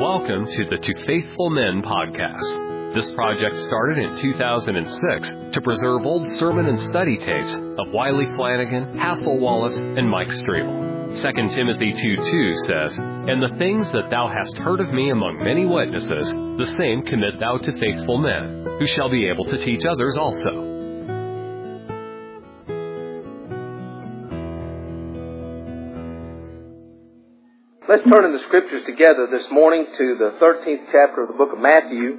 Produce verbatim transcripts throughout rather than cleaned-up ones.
Welcome to the To Faithful Men podcast. This project started in two thousand six to preserve old sermon and study tapes of Wiley Flanagan, Hathel Wallace, and Mike Strable. Second Timothy two two says, "And the things that thou hast heard of me among many witnesses, the same commit thou to faithful men, who shall be able to teach others also." Let's turn in the Scriptures together this morning to the thirteenth chapter of the book of Matthew.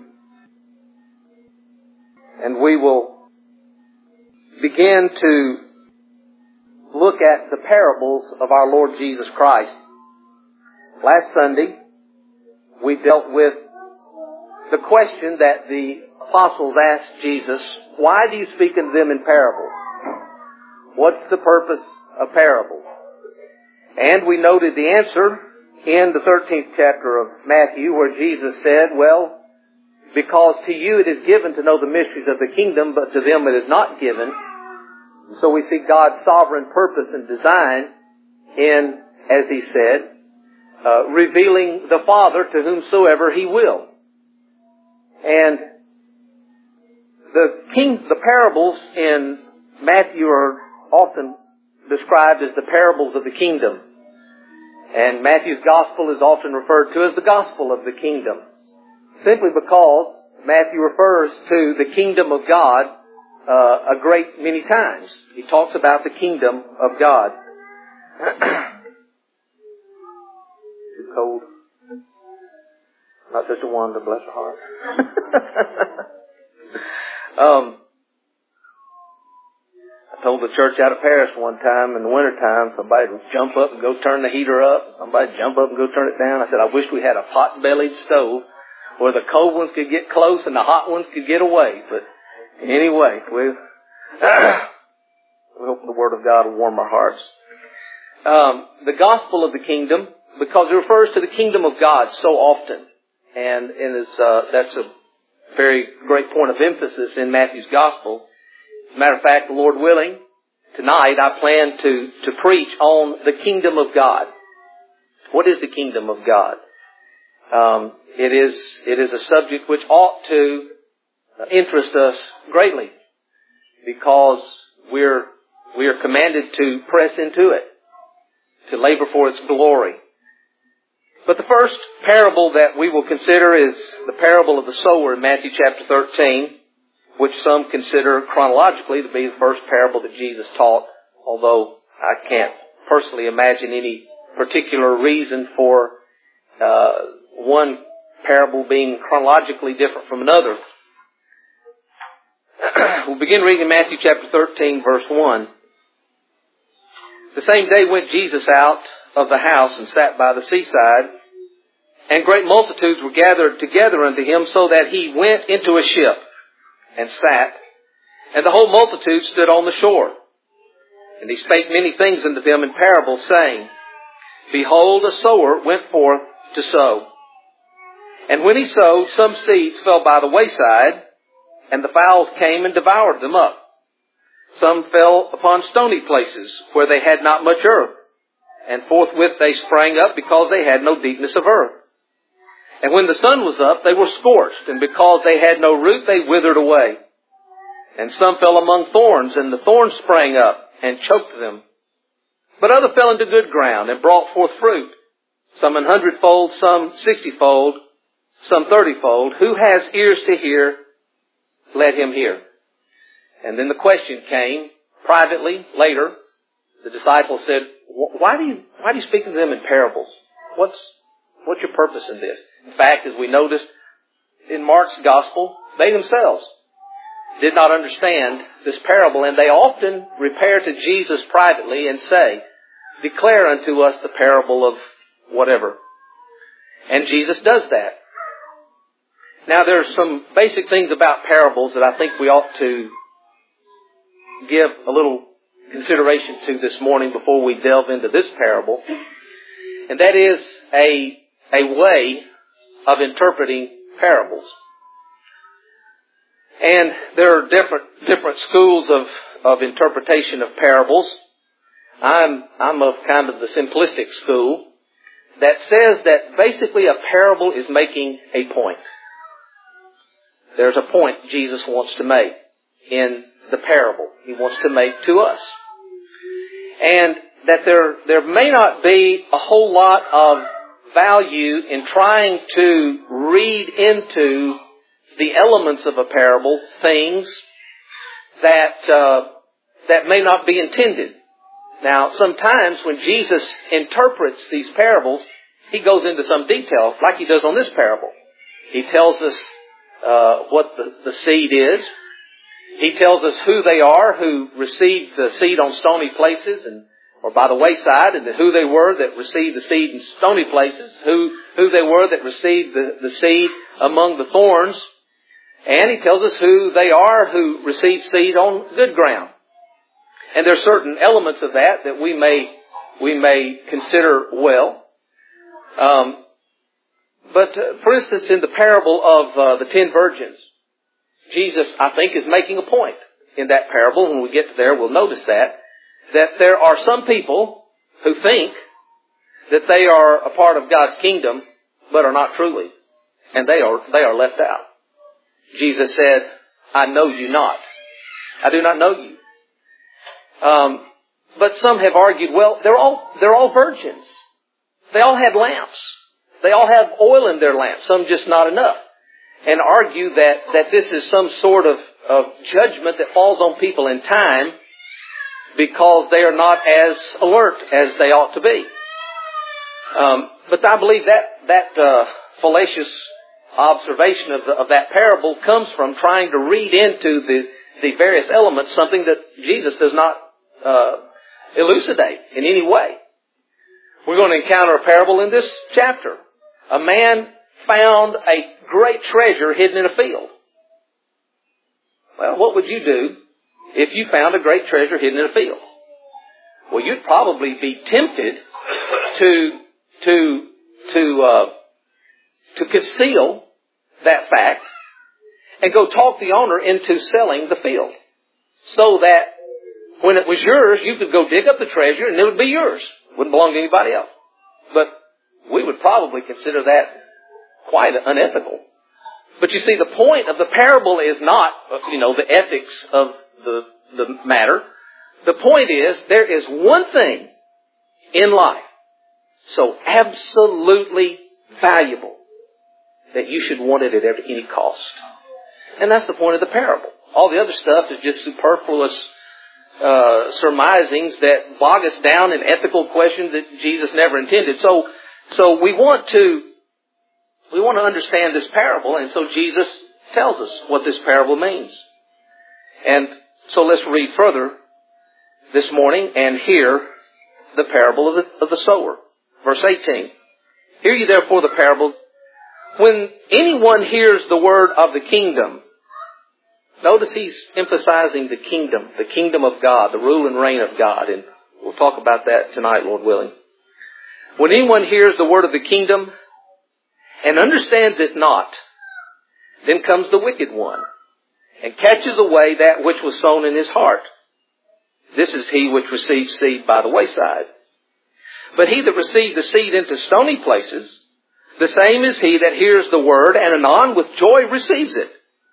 And we will begin to look at the parables of our Lord Jesus Christ. Last Sunday, we dealt with the question that the apostles asked Jesus, why do you speak unto them in parables? What's the purpose of parables? And we noted the answer in the thirteenth chapter of Matthew, where Jesus said, well, because to you it is given to know the mysteries of the kingdom, but to them it is not given. So we see God's sovereign purpose and design in, as He said, uh, revealing the Father to whomsoever He will. And the king, the parables in Matthew are often described as the parables of the kingdom. And Matthew's gospel is often referred to as the gospel of the kingdom, simply because Matthew refers to the kingdom of God uh, a great many times. He talks about the kingdom of God. Too cold. Not Sister Wanda, bless her heart. um, I told the church out of Paris one time in the wintertime, somebody would jump up and go turn the heater up. Somebody would jump up and go turn it down. I said, I wish we had a pot-bellied stove where the cold ones could get close and the hot ones could get away. But anyway, we, we hope the Word of God will warm our hearts. Um, the gospel of the kingdom, because it refers to the kingdom of God so often. And, and it's, uh, that's a very great point of emphasis in Matthew's gospel. As a matter of fact, the Lord willing, tonight I plan to, to preach on the kingdom of God. What is the kingdom of God? Um, it is it is a subject which ought to interest us greatly, because we're we are commanded to press into it, to labor for its glory. But the first parable that we will consider is the parable of the sower in Matthew chapter thirteen, which some consider chronologically to be the first parable that Jesus taught, although I can't personally imagine any particular reason for uh, one parable being chronologically different from another. We'll begin reading Matthew chapter thirteen, verse one. The same day went Jesus out of the house and sat by the seaside, and great multitudes were gathered together unto him, so that he went into a ship and sat, and the whole multitude stood on the shore. And he spake many things unto them in parables, saying, Behold, a sower went forth to sow. And when he sowed, some seeds fell by the wayside, and the fowls came and devoured them up. Some fell upon stony places, where they had not much earth, and forthwith they sprang up, because they had no deepness of earth. And when the sun was up, they were scorched, and because they had no root, they withered away. And some fell among thorns, and the thorns sprang up and choked them. But other fell into good ground, and brought forth fruit, some an hundredfold, some sixtyfold, some thirtyfold. Who has ears to hear, let him hear. And then the question came privately later. The disciples said, Why do you why do you speak to them in parables? What's what's your purpose in this? In fact, as we noticed in Mark's gospel, they themselves did not understand this parable, and they often repair to Jesus privately and say, Declare unto us the parable of whatever. And Jesus does that. Now, there are some basic things about parables that I think we ought to give a little consideration to this morning before we delve into this parable. And that is a, a way of interpreting parables. And there are different, different schools of, of interpretation of parables. I'm, I'm of kind of the simplistic school. that says that basically a parable is making a point. There's a point Jesus wants to make in the parable. He wants to make to us. And that there, there may not be a whole lot of value in trying to read into the elements of a parable things that uh, that may not be intended. Now, sometimes when Jesus interprets these parables, He goes into some detail, like He does on this parable. He tells us uh, what the, the seed is. He tells us who they are who received the seed on stony places and or by the wayside, and who they were that received the seed in stony places, who who they were that received the, the seed among the thorns. And He tells us who they are who received seed on good ground. And there are certain elements of that that we may we may consider well. Um, but uh, for instance, in the parable of uh, the ten virgins, Jesus, I think, is making a point in that parable. When we get there, we'll notice that that there are some people who think that they are a part of God's kingdom, but are not truly, and they are they are left out. Jesus said, "I know you not. I do not know you." Um, but some have argued, well, they're all they're all virgins. They all had lamps. They all have oil in their lamps. Some just not enough, and argue that that this is some sort of, of judgment that falls on people in time because they are not as alert as they ought to be. Um, but I believe that that uh, fallacious observation of, the, of that parable comes from trying to read into the, the various elements something that Jesus does not uh, elucidate in any way. We're going to encounter a parable in this chapter. A man found a great treasure hidden in a field. Well, what would you do if you found a great treasure hidden in a field? Well, you'd probably be tempted to to to uh, to conceal that fact and go talk the owner into selling the field, so that when it was yours, you could go dig up the treasure and it would be yours. It wouldn't belong to anybody else. But we would probably consider that quite unethical. But you see, the point of the parable is not, you know, the ethics of the the matter. The point is, there is one thing in life so absolutely valuable that you should want it at any cost. And that's the point of the parable. All the other stuff is just superfluous uh, surmisings that bog us down in ethical questions that Jesus never intended. So, so we want to we want to understand this parable, and so Jesus tells us what this parable means. And so let's read further this morning and hear the parable of the, of the sower. Verse eighteen. Hear ye therefore the parable. When anyone hears the word of the kingdom, notice he's emphasizing the kingdom, the kingdom of God, the rule and reign of God. And we'll talk about that tonight, Lord willing. When anyone hears the word of the kingdom and understands it not, then comes the wicked one and catches away that which was sown in his heart. This is he which receives seed by the wayside. But he that received the seed into stony places, the same is he that hears the word and anon with joy receives it.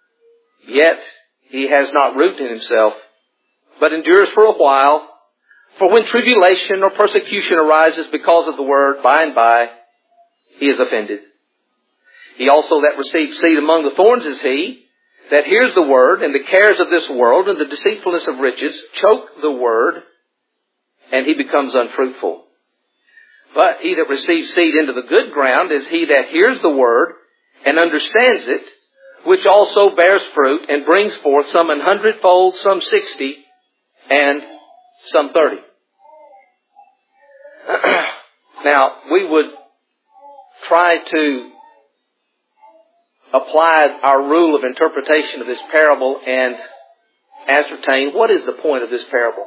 Yet he has not root in himself, but endures for a while. For when tribulation or persecution arises because of the word, by and by he is offended. He also that receives seed among the thorns is he that hears the word, and the cares of this world and the deceitfulness of riches choke the word, and he becomes unfruitful. But he that receives seed into the good ground is he that hears the word and understands it, which also bears fruit and brings forth some an hundredfold, some sixty, and some thirty. Now, we would try to apply our rule of interpretation of this parable and ascertain what is the point of this parable.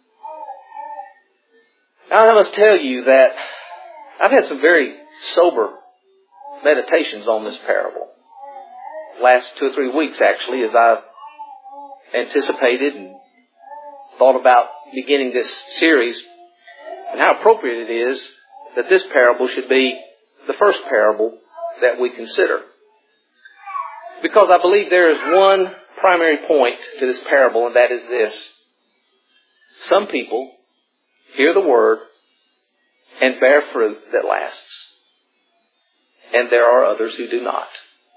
Now, I must tell you that I've had some very sober meditations on this parable. Last two or three weeks, actually, as I've anticipated and thought about beginning this series, and how appropriate it is that this parable should be the first parable that we consider. Because I believe there is one primary point to this parable, and that is this. Some people hear the word and bear fruit that lasts. And there are others who do not.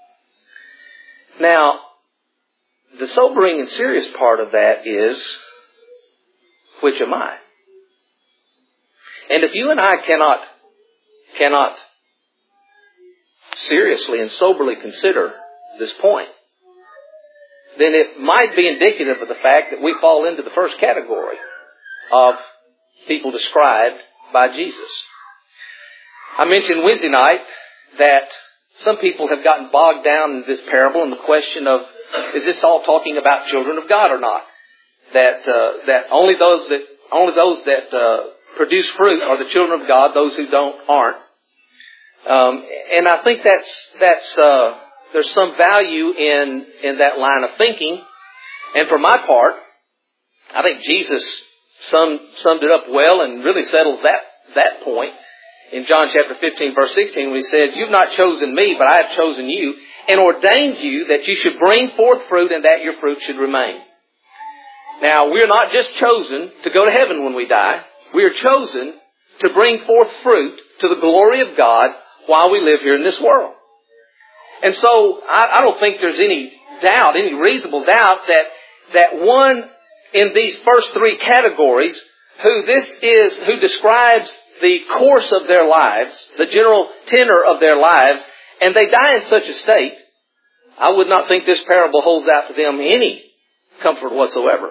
Now, the sobering and serious part of that is, which am I? And if you and I cannot, cannot seriously and soberly consider this point, then it might be indicative of the fact that we fall into the first category of people described by Jesus. I mentioned Wednesday night that some people have gotten bogged down in this parable in the question of, is this all talking about children of God or not? That uh, that only those that only those that uh, produce fruit are the children of God; those who don't aren't. Um, and I think that's that's uh, there's some value in in that line of thinking. And for my part, I think Jesus summed summed it up well and really settled that that point in John chapter fifteen, verse sixteen, when he said, "You've not chosen me, but I have chosen you, and ordained you that you should bring forth fruit, and that your fruit should remain." Now, we are not just chosen to go to heaven when we die. We are chosen to bring forth fruit to the glory of God while we live here in this world. And so, I, I don't think there's any doubt, any reasonable doubt that, that one in these first three categories, who this is, who describes the course of their lives, the general tenor of their lives, and they die in such a state, I would not think this parable holds out to them any comfort whatsoever.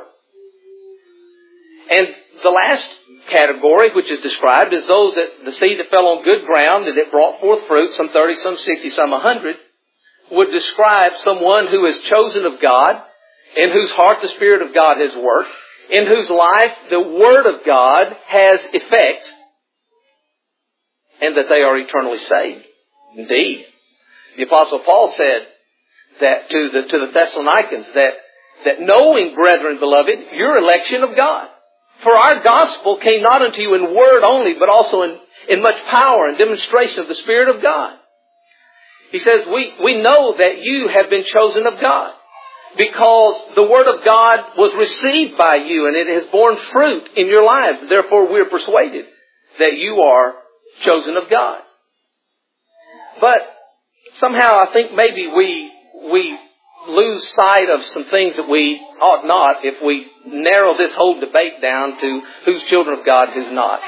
And the last category, which is described, is those that the seed that fell on good ground and it brought forth fruit, some thirty, some sixty, some a hundred, would describe someone who is chosen of God, in whose heart the Spirit of God has worked, in whose life the Word of God has effect, and that they are eternally saved. Indeed, the Apostle Paul said that to the to the Thessalonians, that that knowing, brethren, beloved, your election of God. For our gospel came not unto you in word only, but also in, in much power and demonstration of the Spirit of God. He says, we, we know that you have been chosen of God, because the Word of God was received by you, and it has borne fruit in your lives. Therefore, we are persuaded that you are chosen of God. But somehow I think maybe we we lose sight of some things that we ought not if we narrow this whole debate down to who's children of God, who's not.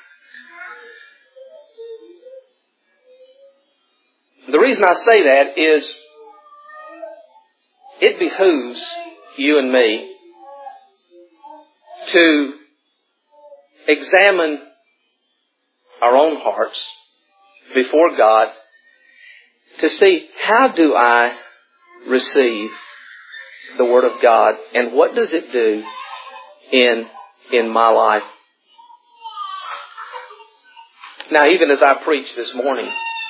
The reason I say that is it behooves you and me to examine our own hearts before God to see, how do I receive the Word of God, and what does it do in in my life? Now, even as I preach this morning,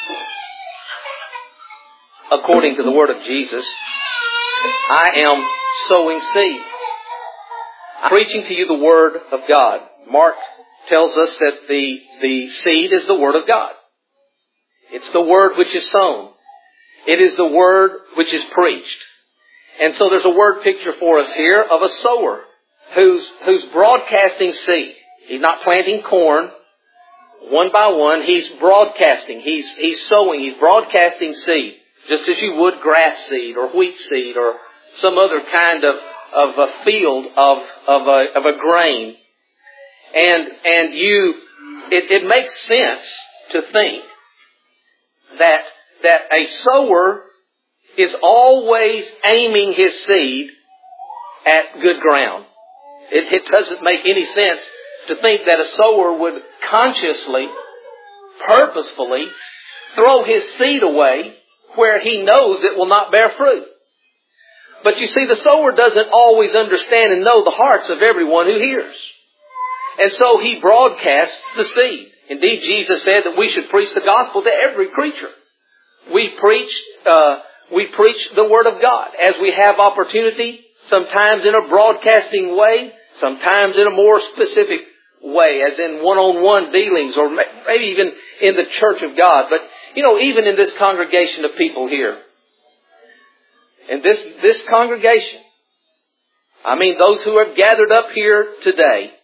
according to the Word of Jesus, I am sowing seed. I'm preaching to you the Word of God. Mark tells us that the, the seed is the Word of God. It's the Word which is sown. It is the Word which is preached. And so there's a word picture for us here of a sower who's, who's broadcasting seed. He's not planting corn one by one. He's broadcasting. He's, he's sowing. He's broadcasting seed. Just as you would grass seed or wheat seed or some other kind of, of a field of, of a, of a grain. And, and you, it, it makes sense to think that that a sower is always aiming his seed at good ground. It, it doesn't make any sense to think that a sower would consciously, purposefully throw his seed away where he knows it will not bear fruit. But you see, the sower doesn't always understand and know the hearts of everyone who hears. And so he broadcasts the seed. Indeed, Jesus said that we should preach the gospel to every creature. We preach, uh, we preach the Word of God as we have opportunity, sometimes in a broadcasting way, sometimes in a more specific way, as in one-on-one dealings, or maybe even in the church of God. But, you know, even in this congregation of people here, in this, this congregation, I mean those who are gathered up here today,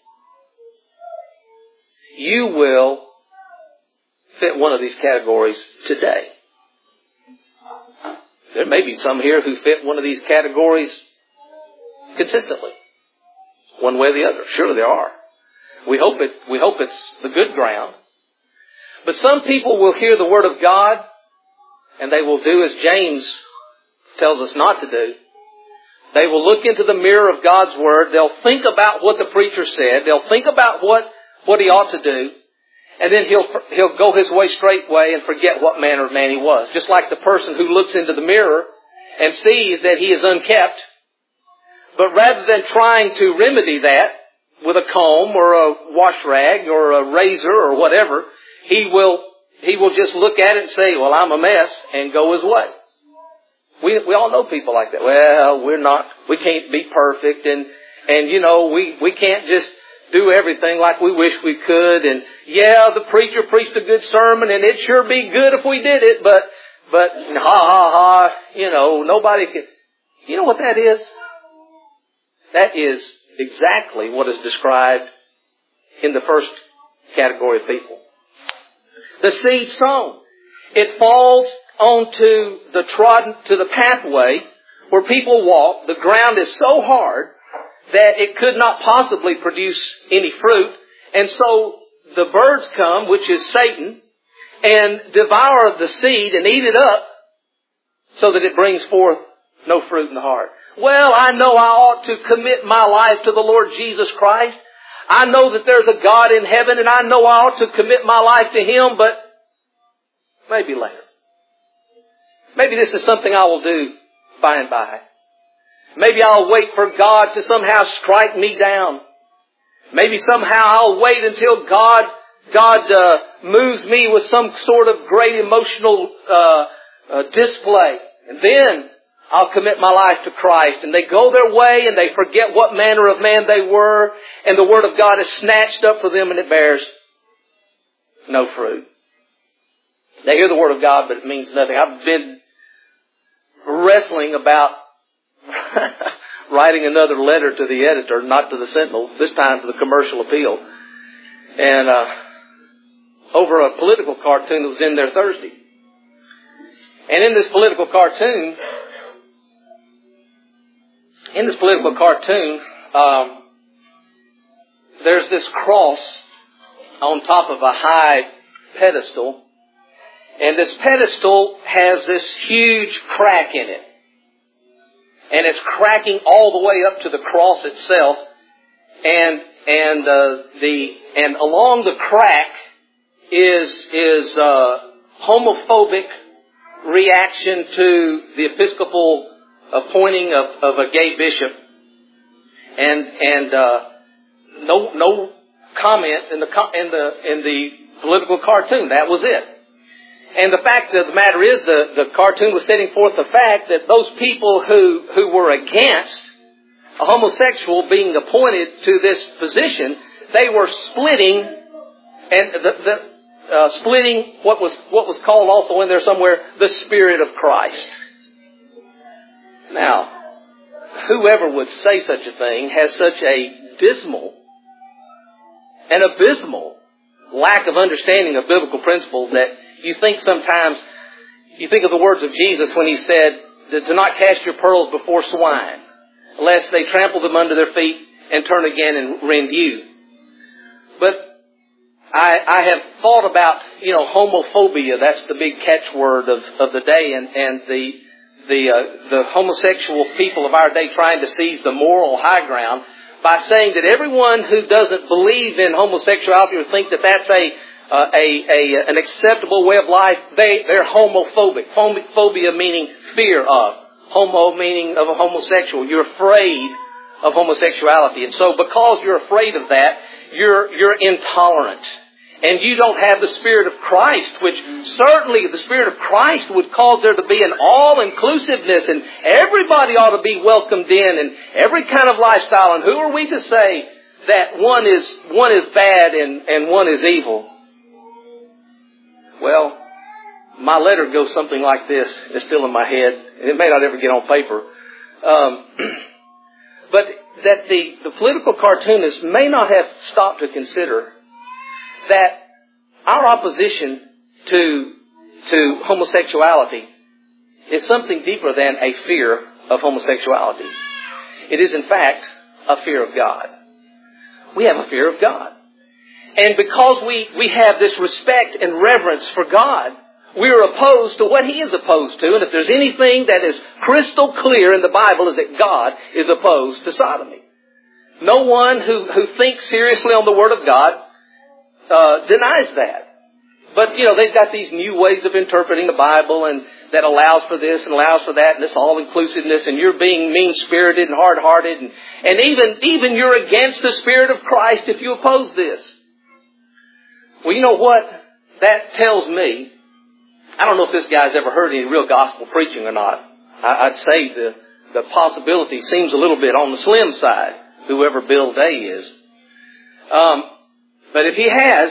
you will fit one of these categories today. There may be some here who fit one of these categories consistently, one way or the other. Surely there are. We hope it, we hope it's the good ground. But some people will hear the Word of God and they will do as James tells us not to do. They will look into the mirror of God's Word. They'll think about what the preacher said. They'll think about what, what he ought to do. And then he'll, he'll go his way straightway and forget what manner of man he was. Just like the person who looks into the mirror and sees that he is unkept. But rather than trying to remedy that with a comb or a wash rag or a razor or whatever, he will, he will just look at it and say, well, I'm a mess, and go his way. We, we all know people like that. Well, we're not, we can't be perfect, and, and you know, we, we can't just do everything like we wish we could, and yeah, the preacher preached a good sermon, and it'd sure be good if we did it, but, but, ha ha ha, you know, nobody can, you know what that is? That is exactly what is described in the first category of people. The seed sown. It falls onto the trodden, to the pathway where people walk. The ground is so hard that it could not possibly produce any fruit. And so the birds come, which is Satan, and devour the seed and eat it up so that it brings forth no fruit in the heart. Well, I know I ought to commit my life to the Lord Jesus Christ. I know that there's a God in heaven, and I know I ought to commit my life to Him, but maybe later. Maybe this is something I will do by and by. Maybe I'll wait for God to somehow strike me down. Maybe somehow I'll wait until God God uh, moves me with some sort of great emotional uh, uh, display. And then I'll commit my life to Christ. And they go their way and they forget what manner of man they were. And the Word of God is snatched up for them and it bears no fruit. They hear the Word of God, but it means nothing. I've been wrestling about writing another letter to the editor, not to the Sentinel, this time to the Commercial Appeal. And uh, over a political cartoon that was in there Thursday. And in this political cartoon, in this political cartoon, um, there's this cross on top of a high pedestal. And this pedestal has this huge crack in it. And it's cracking all the way up to the cross itself. And and uh, the and along the crack is is uh, homophobic reaction to the Episcopal appointing of, of a gay bishop. And and uh, no no comment in the in the in the political cartoon. That was it. And the fact of the matter is, the, the cartoon was setting forth the fact that those people who, who were against a homosexual being appointed to this position, they were splitting and the, the uh, splitting what was what was called also in there somewhere the Spirit of Christ. Now, whoever would say such a thing has such a dismal and abysmal lack of understanding of biblical principles that you think sometimes, you think of the words of Jesus when He said, "Do not cast your pearls before swine, lest they trample them under their feet and turn again and rend you." But I, I have thought about, you know, homophobia. That's the big catchword of, of the day, and, and the the uh, the homosexual people of our day trying to seize the moral high ground by saying that everyone who doesn't believe in homosexuality or think that that's a Uh, a, a an acceptable way of life, they, they're homophobic. Phobia meaning fear of. Homo meaning of a homosexual. You're afraid of homosexuality. And so because you're afraid of that, you're, you're intolerant. And you don't have the Spirit of Christ, which certainly the Spirit of Christ would cause there to be an all-inclusiveness, and everybody ought to be welcomed in, and every kind of lifestyle. And who are we to say that one is one is bad and, and one is evil. Well, my letter goes something like this. It's still in my head. And it may not ever get on paper. Um, but that the, the political cartoonists may not have stopped to consider that our opposition to, to homosexuality is something deeper than a fear of homosexuality. It is, in fact, a fear of God. We have a fear of God. And because we, we have this respect and reverence for God, we are opposed to what He is opposed to. And if there's anything that is crystal clear in the Bible, is that God is opposed to sodomy. No one who, who thinks seriously on the Word of God uh, denies that. But, you know, they've got these new ways of interpreting the Bible and that allows for this and allows for that and this all-inclusiveness and you're being mean-spirited and hard-hearted and, and even, even you're against the Spirit of Christ if you oppose this. Well, you know what that tells me? I don't know if this guy's ever heard any real gospel preaching or not. I, I'd say the, the possibility seems a little bit on the slim side, whoever Bill Day is. Um, but if he has,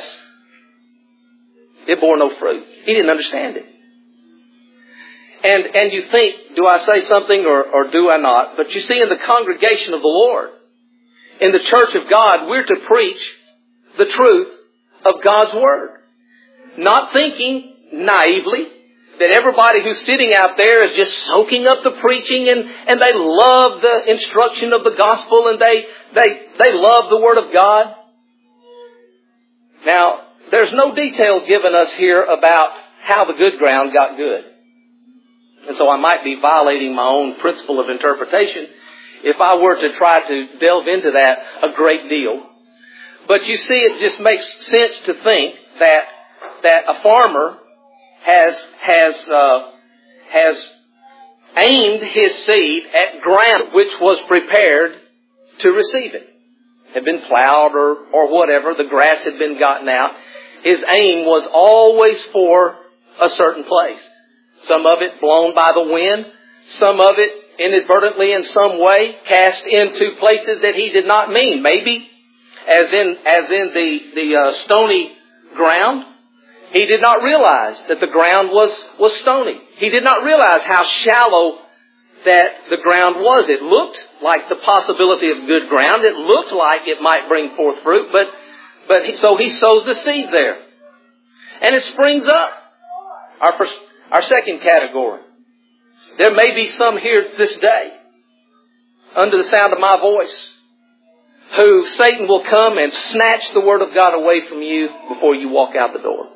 it bore no fruit. He didn't understand it. And and you think, do I say something or, or do I not? But you see, in the congregation of the Lord, in the church of God, we're to preach the truth of God's Word. Not thinking naively that everybody who's sitting out there is just soaking up the preaching and, and they love the instruction of the gospel and they, they, they love the Word of God. Now, there's no detail given us here about how the good ground got good. And so I might be violating my own principle of interpretation if I were to try to delve into that a great deal. But you see, it just makes sense to think that that a farmer has has uh, has aimed his seed at ground which was prepared to receive it. Had been plowed or or whatever, the grass had been gotten out. His aim was always for a certain place. Some of it blown by the wind. Some of it inadvertently in some way cast into places that he did not mean. Maybe as in as in the, the uh, stony ground. He did not realize that the ground was, was stony. He did not realize how shallow that the ground was. It looked like the possibility of good ground. It looked like it might bring forth fruit. But, but he, so he sows the seed there. And it springs up. Our first, Our second category. There may be some here this day, under the sound of my voice, who Satan will come and snatch the Word of God away from you before you walk out the door.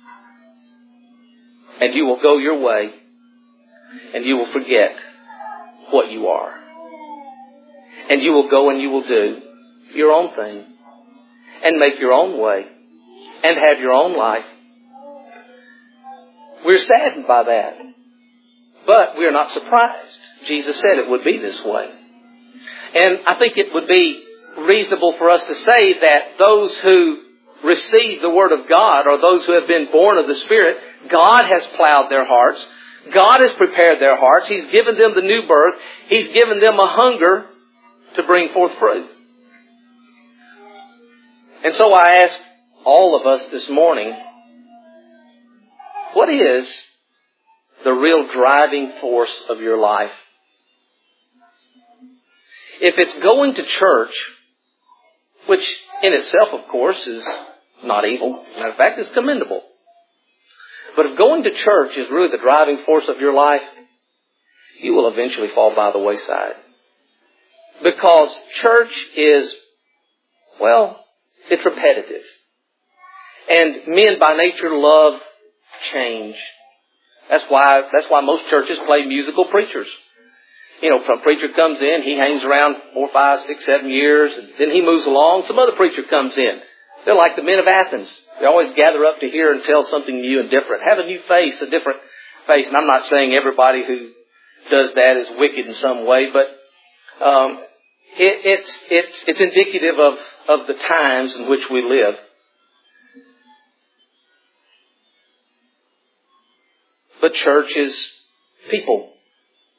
And you will go your way, and you will forget what you are. And you will go and you will do your own thing, and make your own way, and have your own life. We're saddened by that. But we're not surprised. Jesus said it would be this way. And I think it would be reasonable for us to say that those who receive the Word of God, or those who have been born of the Spirit, God has plowed their hearts. God has prepared their hearts. He's given them the new birth. He's given them a hunger to bring forth fruit. And so I ask all of us this morning, what is the real driving force of your life? If it's going to church, which in itself, of course, is not evil. Matter of fact, it's commendable. But if going to church is really the driving force of your life, you will eventually fall by the wayside. Because church is, well, it's repetitive. And men by nature love change. That's why, that's why most churches play musical preachers. You know, some preacher comes in, he hangs around four, five, six, seven years, and then he moves along. Some other preacher comes in. They're like the men of Athens. They always gather up to hear and tell something new and different. Have a new face, a different face. And I'm not saying everybody who does that is wicked in some way, but um, it, it's it's it's indicative of, of the times in which we live. But church is people.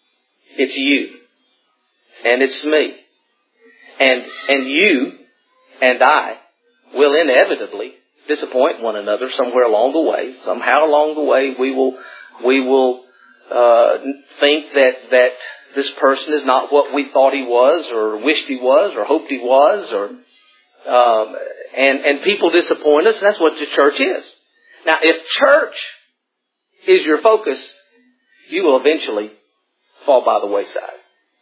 It's you. And it's me. And and you and I will inevitably disappoint one another somewhere along the way. Somehow along the way we will we will uh, think that that this person is not what we thought he was, or wished he was, or hoped he was, or um, and and people disappoint us. That's what the church is. Now, if church is your focus, you will eventually fall by the wayside.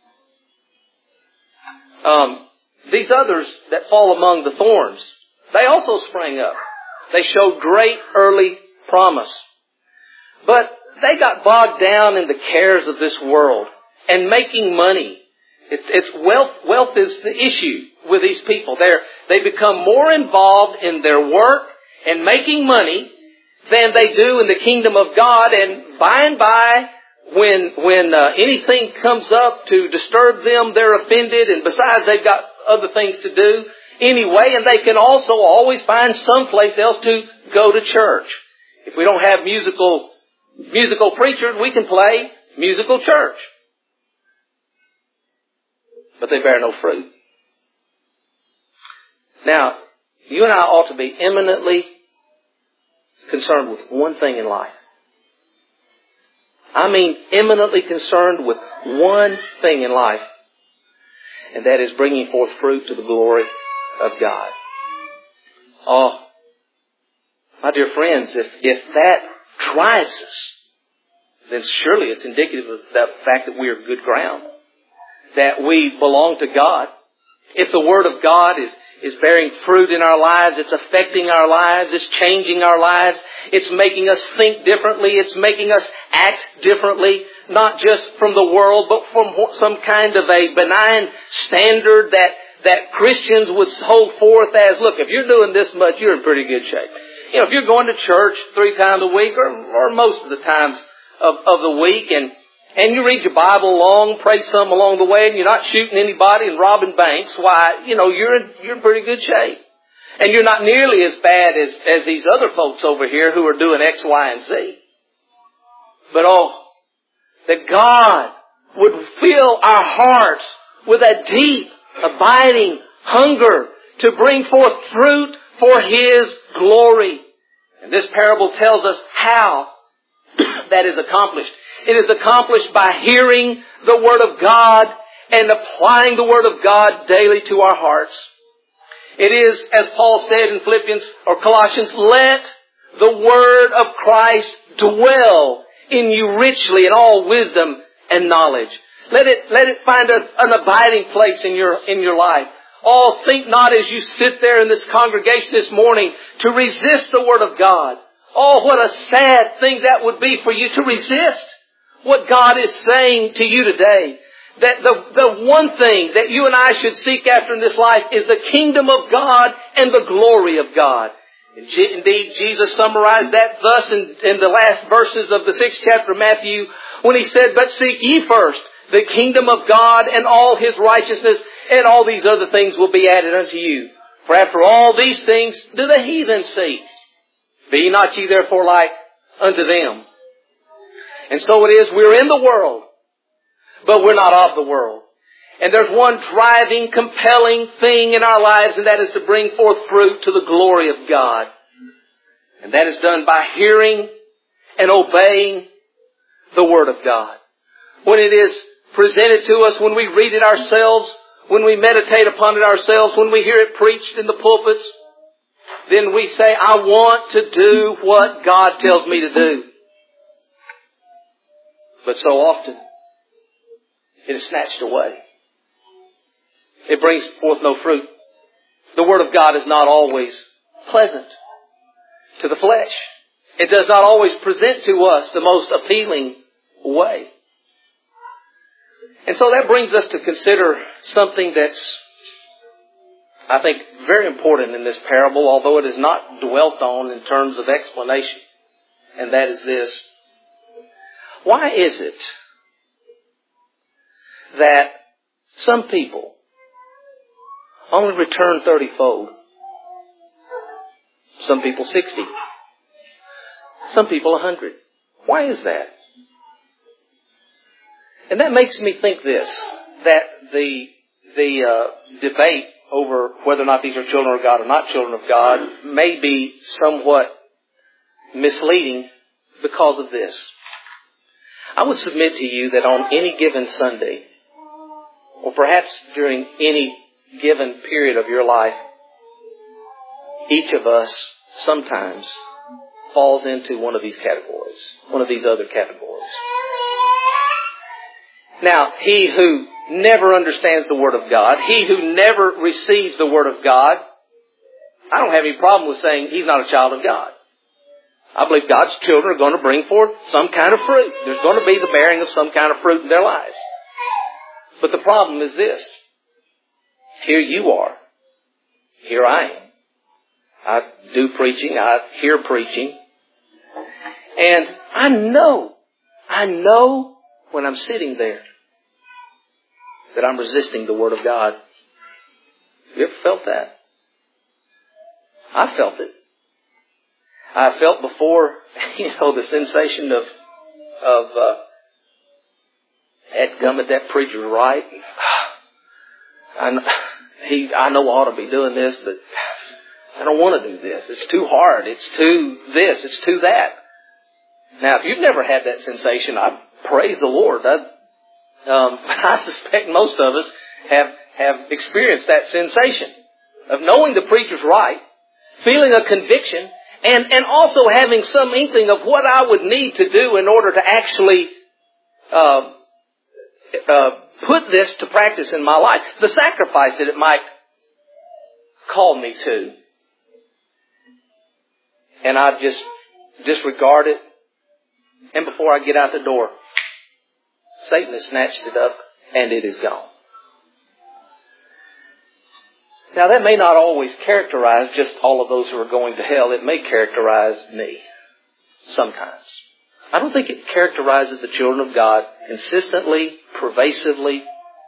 Um, these others that fall among the thorns, they also sprang up. They showed great early promise. But they got bogged down in the cares of this world and making money. It's, it's wealth. Wealth is the issue with these people. They're, they become more involved in their work and making money than they do in the kingdom of God. And by and by, when when uh, anything comes up to disturb them, they're offended. And besides, they've got other things to do anyway. And they can also always find someplace else to go to church. If we don't have musical musical preachers, we can play musical church. But they bear no fruit. Now, you and I ought to be eminently concerned with one thing in life. I mean eminently concerned with one thing in life. And that is bringing forth fruit to the glory of God. Oh, my dear friends, if, if that drives us, then surely it's indicative of the fact that we are good ground. That we belong to God. If the Word of God is is bearing fruit in our lives, it's affecting our lives, it's changing our lives, it's making us think differently, it's making us act differently, not just from the world, but from some kind of a benign standard that, that Christians would hold forth as, look, if you're doing this much, you're in pretty good shape. You know, if you're going to church three times a week, or, or most of the times of, of the week, and And you read your Bible along, pray some along the way, and you're not shooting anybody and robbing banks, why, you know, you're in, you're in pretty good shape. And you're not nearly as bad as, as these other folks over here who are doing X, Y, and Z. But oh, that God would fill our hearts with a deep, abiding hunger to bring forth fruit for His glory. And this parable tells us how that is accomplished. It is accomplished by hearing the Word of God and applying the Word of God daily to our hearts. It is, as Paul said in Philippians or Colossians, let the Word of Christ dwell in you richly in all wisdom and knowledge. Let it, let it find a, an abiding place in your, in your life. Oh, think not as you sit there in this congregation this morning to resist the Word of God. Oh, what a sad thing that would be for you to resist what God is saying to you today. That the, the one thing that you and I should seek after in this life is the kingdom of God and the glory of God. Indeed, Jesus summarized that thus in, in the last verses of the sixth chapter of Matthew when He said, but seek ye first the kingdom of God and all His righteousness, and all these other things will be added unto you. For after all these things do the heathen seek. Be not ye therefore like unto them. And so it is, we're in the world, but we're not of the world. And there's one driving, compelling thing in our lives, and that is to bring forth fruit to the glory of God. And that is done by hearing and obeying the Word of God. When it is presented to us, when we read it ourselves, when we meditate upon it ourselves, when we hear it preached in the pulpits, then we say, I want to do what God tells me to do. But so often, it is snatched away. It brings forth no fruit. The Word of God is not always pleasant to the flesh. It does not always present to us the most appealing way. And so that brings us to consider something that's, I think, very important in this parable, although it is not dwelt on in terms of explanation. And that is this. Why is it that some people only return thirty-fold? Some people sixty. Some people a hundred. Why is that? And that makes me think this, that the the uh, debate over whether or not these are children of God or not children of God may be somewhat misleading because of this. I would submit to you that on any given Sunday, or perhaps during any given period of your life, each of us sometimes falls into one of these categories, one of these other categories. Now, he who never understands the Word of God, he who never receives the Word of God, I don't have any problem with saying he's not a child of God. I believe God's children are going to bring forth some kind of fruit. There's going to be the bearing of some kind of fruit in their lives. But the problem is this. Here you are. Here I am. I do preaching. I hear preaching. And I know, I know when I'm sitting there that I'm resisting the Word of God. You ever felt that? I felt it. I felt before, you know, the sensation of, of, uh, dadgummit, that preacher's right. I, he, I know I ought to be doing this, but I don't want to do this. It's too hard. It's too this. It's too that. Now, if you've never had that sensation, I praise the Lord. I, um, I suspect most of us have, have experienced that sensation of knowing the preacher's right, feeling a conviction, and, and also having some inkling of what I would need to do in order to actually uh, uh, put this to practice in my life. The sacrifice that it might call me to. And I just disregard it. And before I get out the door, Satan has snatched it up and it is gone. Now that may not always characterize just all of those who are going to hell. It may characterize me sometimes. I don't think it characterizes the children of God consistently, pervasively.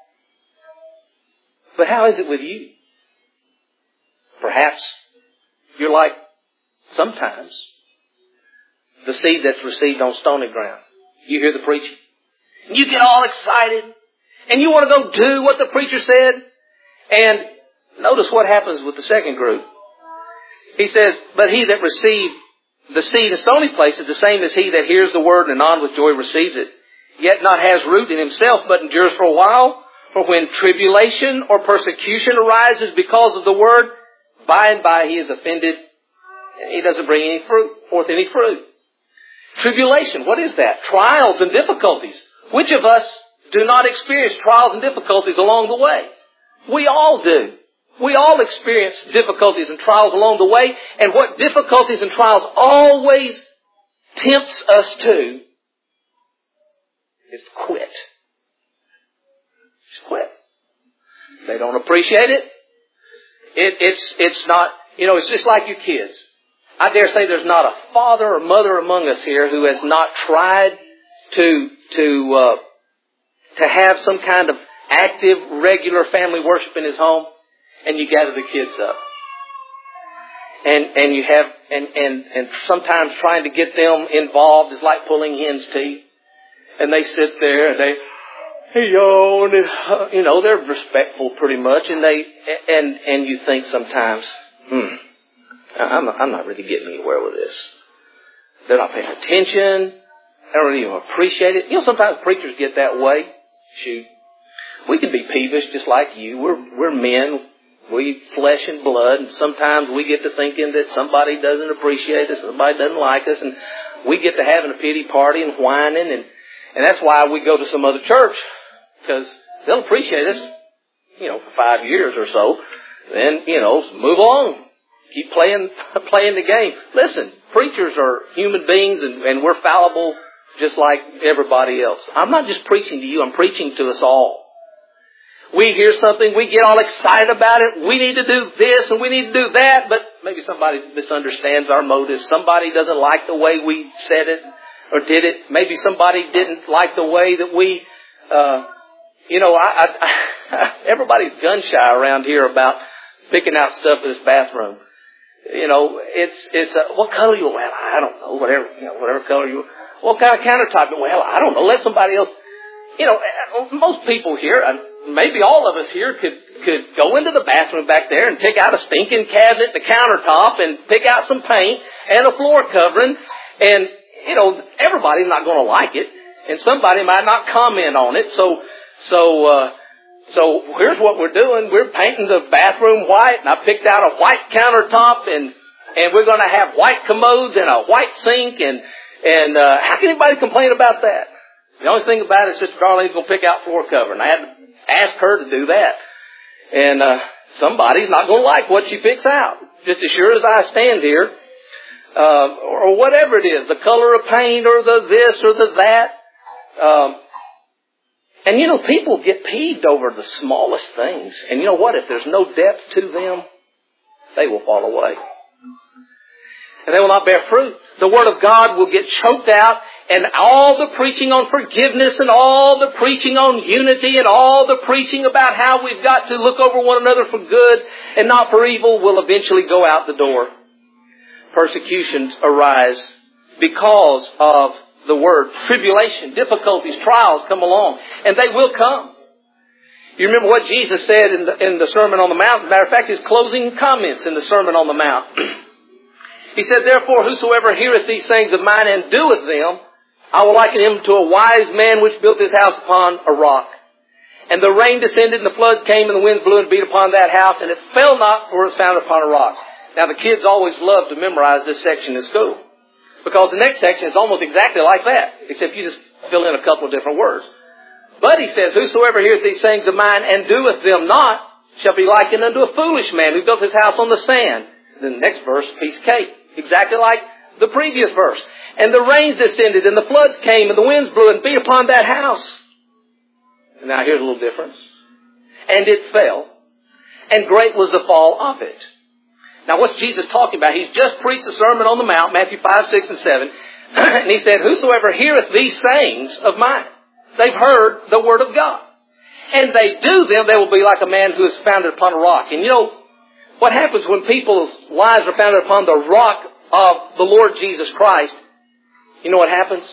But how is it with you? Perhaps you're like sometimes the seed that's received on stony ground. You hear the preaching. You get all excited. And you want to go do what the preacher said. And notice what happens with the second group. He says, but he that received the seed in stony places, the same as he that hears the word and anon with joy receives it, yet not has root in himself, but endures for a while. For when tribulation or persecution arises because of the word, by and by he is offended, and he doesn't bring any fruit, forth any fruit. Tribulation, what is that? Trials and difficulties. Which of us do not experience trials and difficulties along the way? We all do. We all experience difficulties and trials along the way. And what difficulties and trials always tempts us to is to quit. Just quit. They don't appreciate it. It, it's, it's not, you know, it's just like you kids. I dare say there's not a father or mother among us here who has not tried to, to, uh, to have some kind of active, regular family worship in his home, and you gather the kids up. And, and you have, and, and, and sometimes trying to get them involved is like pulling hen's teeth. And they sit there and they, hey yo, and uh, you know, they're respectful pretty much, and they, and, and you think sometimes, hmm, I'm not, I'm not really getting anywhere with this. They're not paying attention. They don't even appreciate it. You know, sometimes preachers get that way. Shoot. We can be peevish just like you. We're, we're men. We flesh and blood. And sometimes we get to thinking that somebody doesn't appreciate us, somebody doesn't like us. And we get to having a pity party and whining. And, and that's why we go to some other church. Because they'll appreciate us, you know, for five years or so. Then, you know, move along. Keep playing, playing the game. Listen, preachers are human beings and, and we're fallible just like everybody else. I'm not just preaching to you, I'm preaching to us all. We hear something, we get all excited about it, we need to do this and we need to do that, but maybe somebody misunderstands our motives. Somebody doesn't like the way we said it or did it. Maybe somebody didn't like the way that we, uh, you know, I, I, everybody's gun shy around here about picking out stuff in this bathroom. You know, it's, it's, uh, what color you, well, I don't know, whatever, you know, whatever color you, what kind of countertop, well, I don't know, let somebody else, you know, most people here, maybe all of us here could, could go into the bathroom back there and pick out a stinking cabinet, the countertop, and pick out some paint and a floor covering. And, you know, everybody's not going to like it. And somebody might not comment on it. So, so, uh, so here's what we're doing. We're painting the bathroom white, and I picked out a white countertop, and, and we're going to have white commodes and a white sink. And, and, uh, how can anybody complain about that? The only thing about it is Sister Darlene's going to pick out floor cover, and I had to ask her to do that. And, uh, somebody's not going to like what she picks out. Just as sure as I stand here, uh, or whatever it is, the color of paint or the this or the that. Um, and you know, people get peeved over the smallest things. And you know what? If there's no depth to them, they will fall away. And they will not bear fruit. The Word of God will get choked out, and all the preaching on forgiveness and all the preaching on unity and all the preaching about how we've got to look over one another for good and not for evil will eventually go out the door. Persecutions arise because of the Word. Tribulation, difficulties, trials come along, and they will come. You remember what Jesus said in the, in the Sermon on the Mount? As a matter of fact, his closing comments in the Sermon on the Mount. He said, "Therefore, whosoever heareth these sayings of mine and doeth them, I will liken him to a wise man which built his house upon a rock. And the rain descended, and the floods came, and the winds blew and beat upon that house, and it fell not, for it was founded upon a rock." Now, the kids always love to memorize this section in school, because the next section is almost exactly like that, except you just fill in a couple of different words. But he says, "Whosoever heareth these sayings of mine and doeth them not shall be likened unto a foolish man who built his house on the sand." Then the next verse, piece of cake. Exactly like the previous verse. "And the rains descended, and the floods came, and the winds blew and beat upon that house." And now here's a little difference. "And it fell, and great was the fall of it." Now what's Jesus talking about? He's just preached the Sermon on the Mount, Matthew five, six, and seven. And he said, "Whosoever heareth these sayings of mine," they've heard the Word of God, "and they do them, they will be like a man who is founded upon a rock." And you know, what happens when people's lives are founded upon the rock of the Lord Jesus Christ? You know what happens?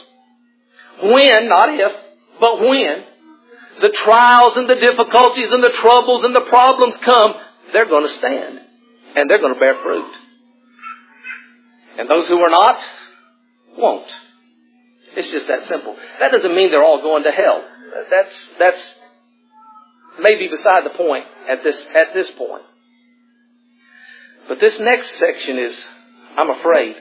When, not if, but when the trials and the difficulties and the troubles and the problems come, they're going to stand. And they're going to bear fruit. And those who are not, won't. It's just that simple. That doesn't mean they're all going to hell. That's, that's maybe beside the point at this, at this point. But this next section is, I'm afraid,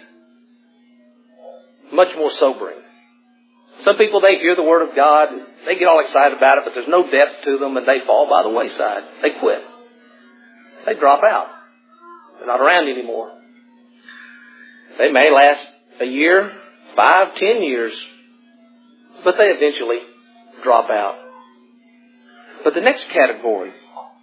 much more sobering. Some people, they hear the Word of God, they get all excited about it, but there's no depth to them, and they fall by the wayside. They quit. They drop out. They're not around anymore. They may last a year, five, ten years, but they eventually drop out. But the next category,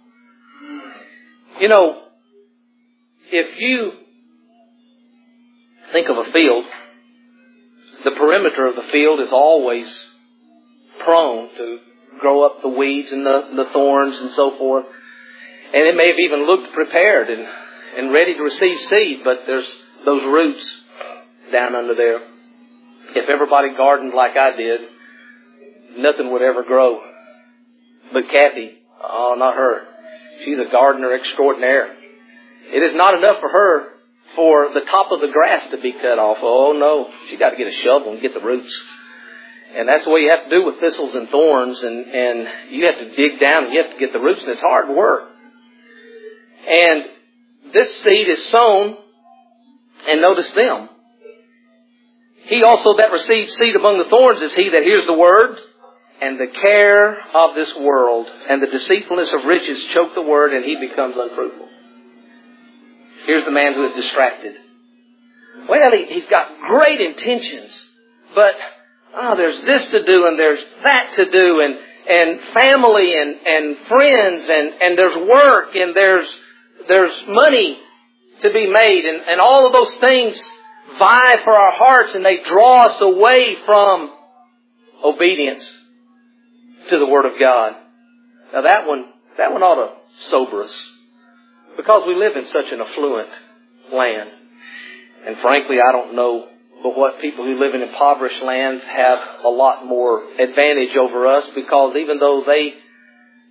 you know, if you think of a field, the perimeter of the field is always prone to grow up the weeds and the, the thorns and so forth. And it may have even looked prepared and, and ready to receive seed, but there's those roots down under there. If everybody gardened like I did, nothing would ever grow. But Kathy, oh, not her. She's a gardener extraordinaire. It is not enough for her for the top of the grass to be cut off. Oh, no. She's got to get a shovel and get the roots. And that's the way you have to do with thistles and thorns. And, and you have to dig down and you have to get the roots. And it's hard work. And this seed is sown. And notice them. He also that receives seed among the thorns is he that hears the word. And the care of this world and the deceitfulness of riches choke the word, and he becomes unfruitful. Here's the man who is distracted. Well, he, he's got great intentions, but oh, there's this to do and there's that to do, and and family and, and friends, and, and there's work, and there's there's money to be made, and, and all of those things vie for our hearts, and they draw us away from obedience to the Word of God. Now that one, that one ought to sober us, because we live in such an affluent land. And frankly, I don't know but what people who live in impoverished lands have a lot more advantage over us, because even though they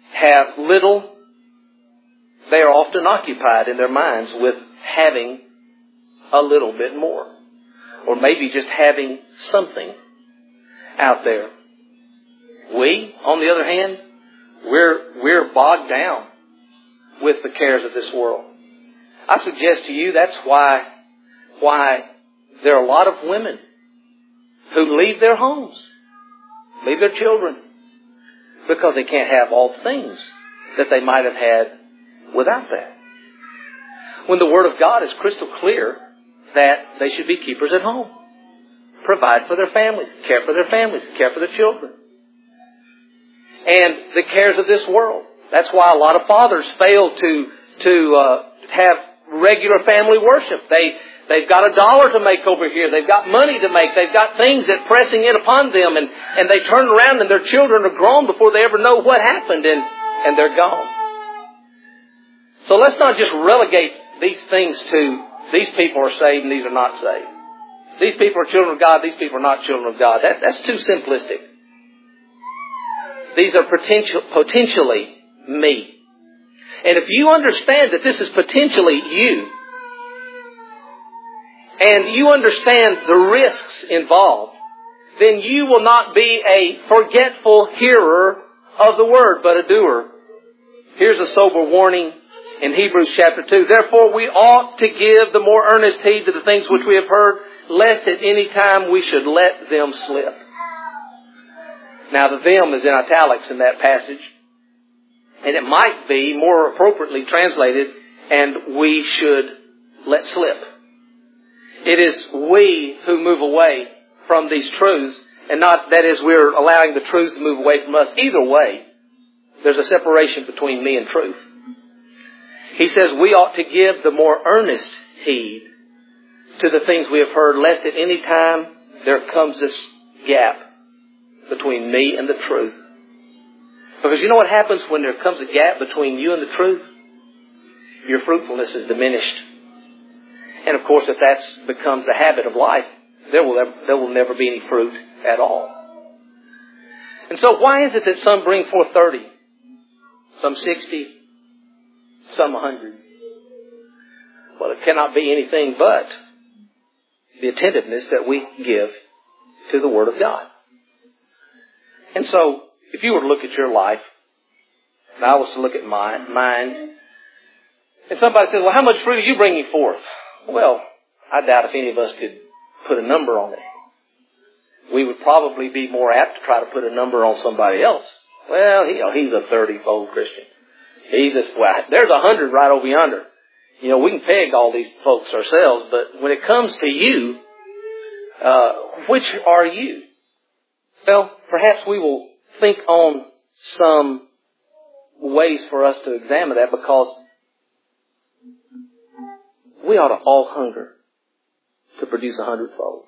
have little, they are often occupied in their minds with having a little bit more. Or maybe just having something out there. We, on the other hand, we're, we're bogged down with the cares of this world. I suggest to you that's why, why there are a lot of women who leave their homes, leave their children, because they can't have all the things that they might have had without that. When the Word of God is crystal clear that they should be keepers at home, provide for their families, care for their families, care for their children. And the cares of this world. That's why a lot of fathers fail to to uh, have regular family worship. They they've got a dollar to make over here. They've got money to make. They've got things that pressing in upon them, and, and they turn around and their children are grown before they ever know what happened, and and they're gone. So let's not just relegate these things to these people are saved and these are not saved. These people are children of God. These people are not children of God. That, that's too simplistic. These are potential, potentially me. And if you understand that this is potentially you, and you understand the risks involved, then you will not be a forgetful hearer of the Word, but a doer. Here's a sober warning in Hebrews chapter two. Therefore we ought to give the more earnest heed to the things which we have heard, lest at any time we should let them slip. Now the them is in italics in that passage. And it might be more appropriately translated, and we should let slip. It is we who move away from these truths, and not, that is, we're allowing the truths to move away from us. Either way, there's a separation between me and truth. He says we ought to give the more earnest heed to the things we have heard, lest at any time there comes this gap between me and the truth. Because you know what happens when there comes a gap between you and the truth? Your fruitfulness is diminished. And of course, if that becomes the habit of life, there will, there will never be any fruit at all. And so why is it that some bring forth thirty, some sixty, some a hundred? Well, it cannot be anything but the attentiveness that we give to the Word of God. And so, if you were to look at your life, and I was to look at mine, mine, and somebody says, well, how much fruit are you bringing forth? Well, I doubt if any of us could put a number on it. We would probably be more apt to try to put a number on somebody else. Well, you know, he's a thirty-fold Christian. He's a, well, there's a hundred right over yonder. You know, we can peg all these folks ourselves, but when it comes to you, uh, which are you? Well, perhaps we will think on some ways for us to examine that, because we ought to all hunger to produce a hundredfold.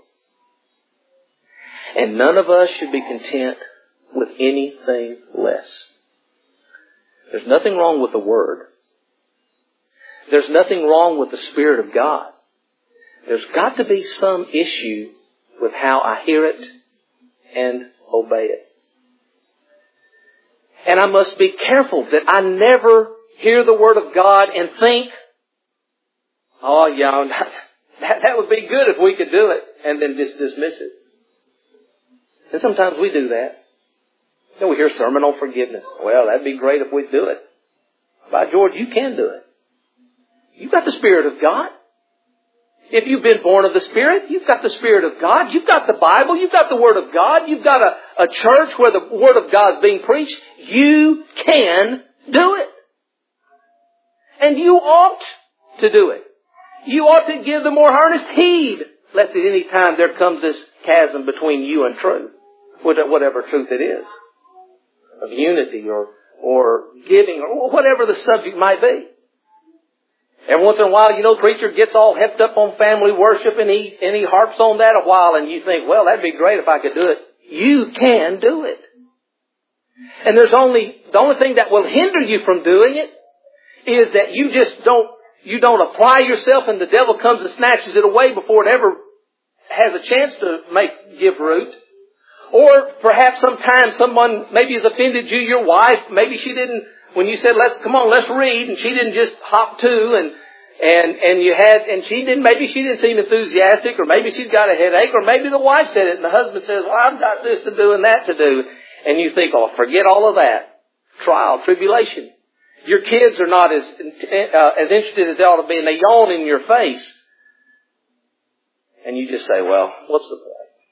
And none of us should be content with anything less. There's nothing wrong with the Word. There's nothing wrong with the Spirit of God. There's got to be some issue with how I hear it and obey it. And I must be careful that I never hear the Word of God and think, oh, yeah, that, that would be good if we could do it, and then just dismiss it. And sometimes we do that. You know, we hear a sermon on forgiveness. Well, that'd be great if we'd do it. By George, you can do it. You've got the Spirit of God. If you've been born of the Spirit, you've got the Spirit of God. You've got the Bible. You've got the Word of God. You've got a, a church where the Word of God is being preached. You can do it. And you ought to do it. You ought to give the more earnest heed, lest at any time there comes this chasm between you and truth, whatever truth it is, of unity or, or giving or whatever the subject might be. Every once in a while, you know, the preacher gets all hepped up on family worship and he, and he harps on that a while, and you think, well, that'd be great if I could do it. You can do it. And there's only, the only thing that will hinder you from doing it is that you just don't, you don't apply yourself, and the devil comes and snatches it away before it ever has a chance to make, give root. Or perhaps sometimes someone maybe has offended you, your wife. Maybe she didn't, when you said, let's, come on, let's read, and she didn't just hop to, and, and, and you had, and she didn't, maybe she didn't seem enthusiastic, or maybe she's got a headache, or maybe the wife said it, and the husband says, well, I've got this to do and that to do. And you think, oh, forget all of that. Trial, tribulation. Your kids are not as, uh, as interested as they ought to be, and they yawn in your face. And you just say, well, what's the point?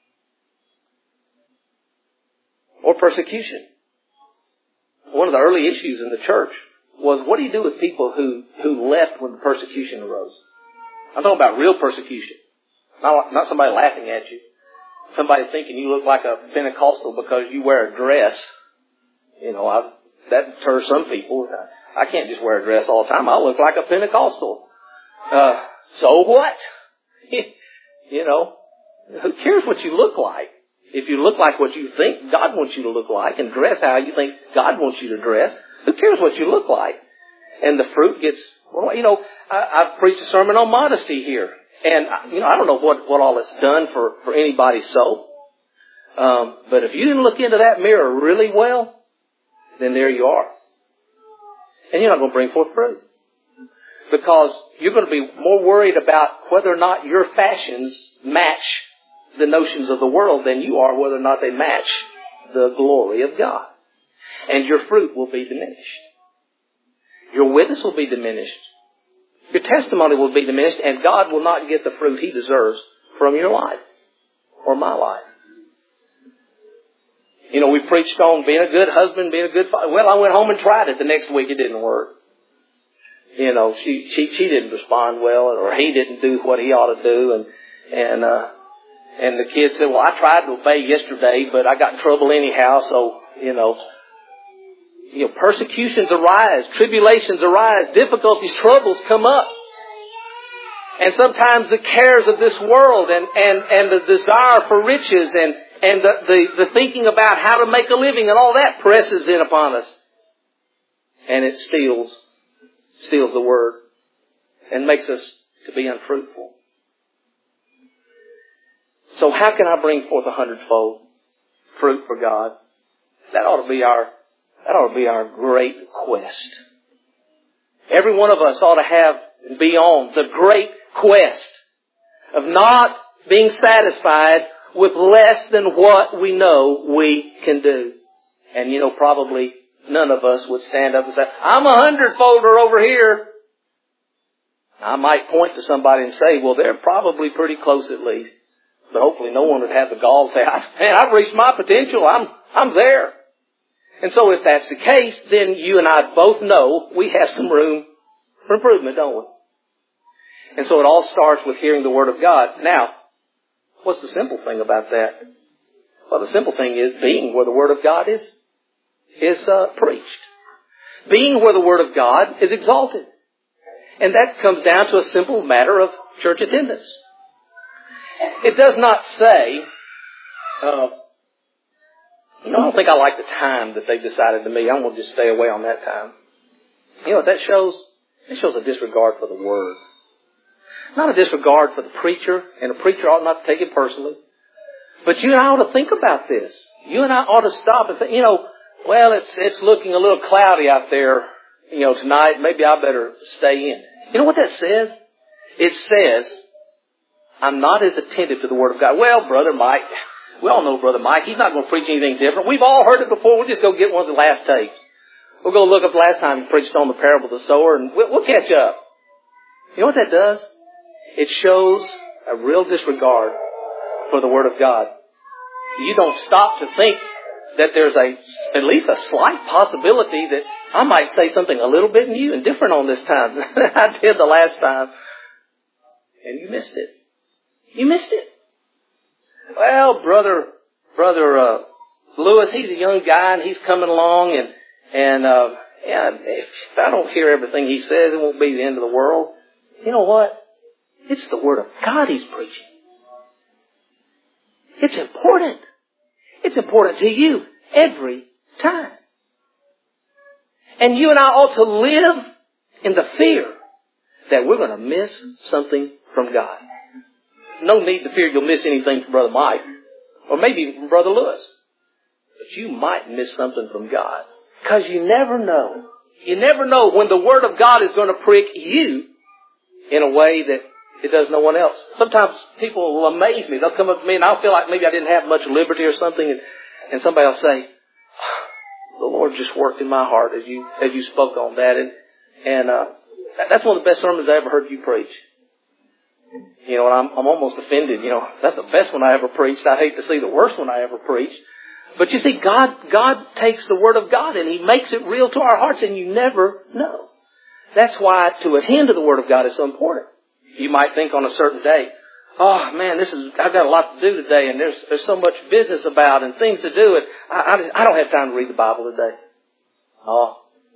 Or persecution. One of the early issues in the church was, what do you do with people who, who left when the persecution arose? I'm talking about real persecution. Not, not somebody laughing at you. Somebody thinking you look like a Pentecostal because you wear a dress. You know, I, that deters some people. I can't just wear a dress all the time. I look like a Pentecostal. Uh, so what? You know, who cares what you look like? If you look like what you think God wants you to look like and dress how you think God wants you to dress, who cares what you look like? And the fruit gets, well, you know, I, I've preached a sermon on modesty here. And, you know, I don't know what, what all it's done for, for anybody's soul. Um, but if you didn't look into that mirror really well, then there you are. And you're not going to bring forth fruit. Because you're going to be more worried about whether or not your fashions match the notions of the world than you are whether or not they match the glory of God. And your fruit will be diminished. Your witness will be diminished. Your testimony will be diminished, and God will not get the fruit He deserves from your life or my life. You know, we preached on being a good husband, being a good father. Well, I went home and tried it. The next week it didn't work. You know, she she she didn't respond well, or he didn't do what he ought to do, and and uh, and the kid said, "Well, I tried to obey yesterday, but I got in trouble anyhow." So you know, you know, persecutions arise, tribulations arise, difficulties, troubles come up, and sometimes the cares of this world and and and the desire for riches and and the the, the thinking about how to make a living and all that presses in upon us, and it steals. steals the word and makes us to be unfruitful. So how can I bring forth a hundredfold fruit for God? That ought to be our, that ought to be our great quest. Every one of us ought to have and be on the great quest of not being satisfied with less than what we know we can do. And you know, probably none of us would stand up and say, I'm a hundredfolder over here. I might point to somebody and say, well, they're probably pretty close at least. But hopefully no one would have the gall to say, man, I've reached my potential. I'm, I'm there. And so if that's the case, then you and I both know we have some room for improvement, don't we? And so it all starts with hearing the Word of God. Now, what's the simple thing about that? Well, the simple thing is being where the Word of God is, is uh, preached. Being where the Word of God is exalted. And that comes down to a simple matter of church attendance. It does not say, uh, you know, I don't think I like the time that they've decided to meet. I'm going to just stay away on that time. You know what that shows? It shows a disregard for the Word. Not a disregard for the preacher, and a preacher ought not to take it personally. But you and I ought to think about this. You and I ought to stop and think, you know, well, it's it's looking a little cloudy out there, you know, tonight. Maybe I better stay in. You know what that says? It says, I'm not as attentive to the Word of God. Well, Brother Mike, we all know Brother Mike. He's not going to preach anything different. We've all heard it before. We'll just go get one of the last tapes. We'll go look up the last time he preached on the parable of the sower, and we'll, we'll catch up. You know what that does? It shows a real disregard for the Word of God. You don't stop to think that there's a at least a slight possibility that I might say something a little bit new and different on this time than I did the last time. And you missed it. You missed it. Well, brother, brother uh, Lewis, he's a young guy and he's coming along, and and uh, yeah, if I don't hear everything he says, it won't be the end of the world. You know what? It's the Word of God he's preaching. It's important. It's important to you every time. And you and I ought to live in the fear that we're going to miss something from God. No need to fear you'll miss anything from Brother Mike or maybe even Brother Lewis. But you might miss something from God. Because you never know. You never know when the Word of God is going to prick you in a way that it does no one else. Sometimes people will amaze me. They'll come up to me and I'll feel like maybe I didn't have much liberty or something, and, and somebody will say, the Lord just worked in my heart as you as you spoke on that. And, and uh, that's one of the best sermons I ever heard you preach. You know, and I'm, I'm almost offended. You know, that's the best one I ever preached. I hate to see the worst one I ever preached. But you see, God, God takes the Word of God and He makes it real to our hearts, and you never know. That's why to attend to the Word of God is so important. You might think on a certain day, oh man, this is, I've got a lot to do today, and there's, there's so much business about and things to do, and I, I, I don't have time to read the Bible today. Oh.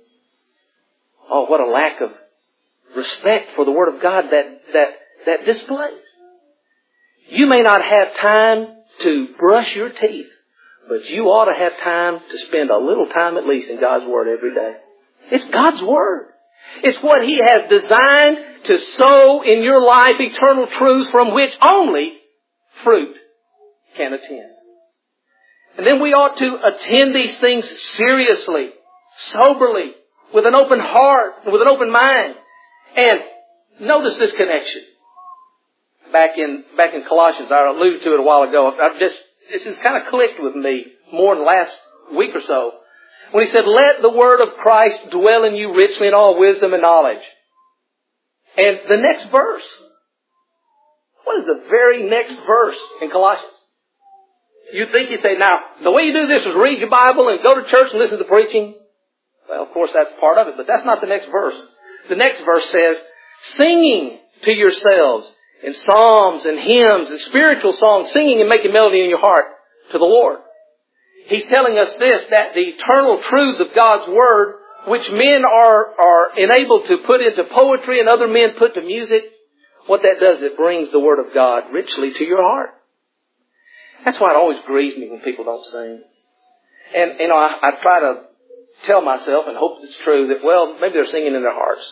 Oh, what a lack of respect for the Word of God that, that, that displays. You may not have time to brush your teeth, but you ought to have time to spend a little time at least in God's Word every day. It's God's Word. It's what He has designed to sow in your life eternal truths from which only fruit can attend. And then we ought to attend these things seriously, soberly, with an open heart, with an open mind. And notice this connection. Back in, back in Colossians, I alluded to it a while ago. I've just, this has kind of clicked with me more than the last week or so. When he said, let the word of Christ dwell in you richly in all wisdom and knowledge. And the next verse. What is the very next verse in Colossians? You'd think you'd say, now, the way you do this is read your Bible and go to church and listen to preaching. Well, of course, that's part of it, but that's not the next verse. The next verse says, singing to yourselves in psalms and hymns and spiritual songs, singing and making melody in your heart to the Lord. He's telling us this, that the eternal truths of God's Word, which men are, are enabled to put into poetry and other men put to music, what that does, it brings the Word of God richly to your heart. That's why it always grieves me when people don't sing. And, you know, I, I try to tell myself and hope it's true that, well, maybe they're singing in their hearts.